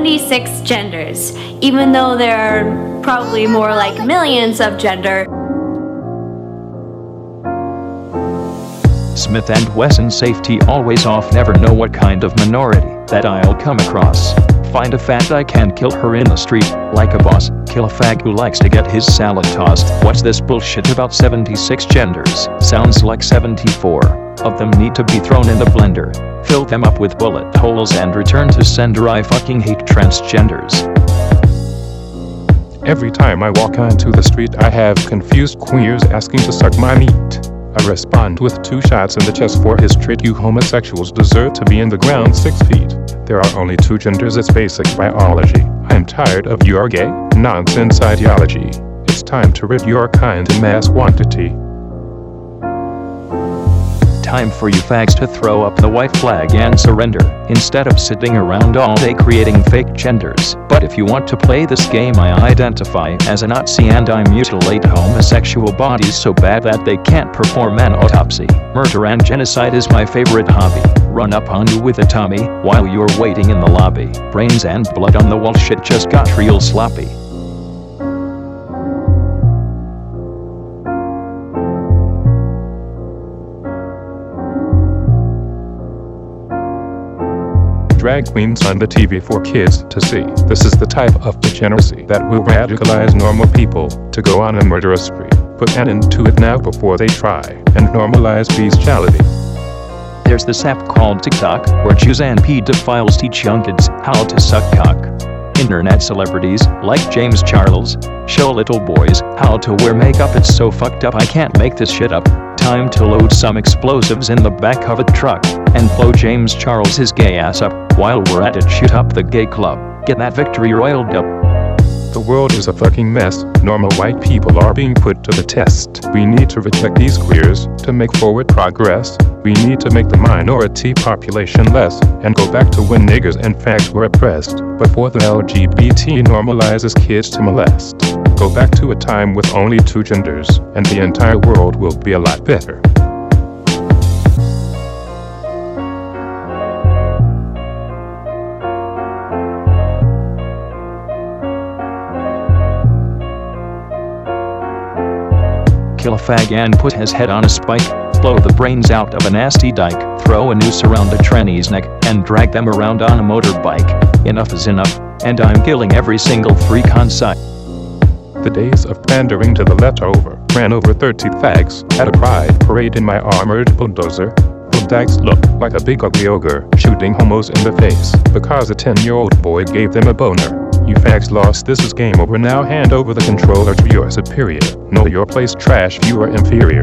76 genders, even though there are probably more like millions of gender. Smith & Wesson safety always off, never know what kind of minority that I'll come across. Find a fat I can kill her in the street, like a boss, kill a fag who likes to get his salad tossed. What's this bullshit about 76 genders? Sounds like 74 of them need to be thrown in the blender. Fill them up with bullet holes and return to sender. I fucking hate transgenders. Every time I walk onto the street I have confused queers asking to suck my meat. I respond with 2 shots in the chest for his treat. You homosexuals deserve to be in the ground 6 feet. There are only 2 genders, it's basic biology. I am tired of your gay nonsense ideology. It's time to rid your kind in mass quantity. Time for you fags to throw up the white flag and surrender, instead of sitting around all day creating fake genders. But if you want to play this game, I identify as a Nazi and I mutilate homosexual bodies so bad that they can't perform an autopsy. Murder and genocide is my favorite hobby. Run up on you with a Tommy while you're waiting in the lobby. Brains and blood on the wall, shit just got real sloppy. Drag queens on the TV for kids to see. This is the type of degeneracy that will radicalize normal people to go on a murderous spree. Put an end to it now before they try, and normalize bestiality. There's this app called TikTok, where Jews and pedophiles teach young kids how to suck cock. Internet celebrities, like James Charles, show little boys how to wear makeup. It's so fucked up I can't make this shit up. Time to load some explosives in the back of a truck and blow James Charles his gay ass up. While we're at it, shoot up the gay club. Get that victory oiled up. The world is a fucking mess. Normal white people are being put to the test. We need to reject these queers to make forward progress. We need to make the minority population less and go back to when niggers and fags were oppressed before the LGBT normalizes kids to molest. Go back to a time with only 2 genders and the entire world will be a lot better. Kill a fag and put his head on a spike. Blow the brains out of a nasty dyke. Throw a noose around a tranny's neck and drag them around on a motorbike. Enough is enough, and I'm killing every single freak on sight. The days of pandering to the left are over. Ran over 30 fags at a pride parade in my armored bulldozer. The dags look like a big ugly ogre shooting homos in the face because a 10-year-old boy gave them a boner. You fags lost, this is game over. Now hand over the controller to your superior. Know your place, trash, you are inferior.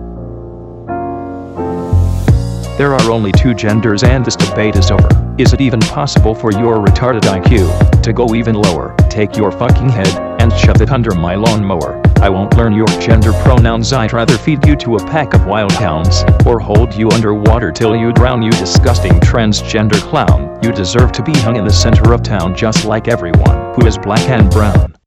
There are only 2 genders and this debate is over. Is it even possible for your retarded IQ to go even lower? Take your fucking head and shove it under my lawnmower. I won't learn your gender pronouns. I'd rather feed you to a pack of wild hounds or hold you underwater till you drown, you disgusting transgender clown. You deserve to be hung in the center of town just like everyone who is black and brown.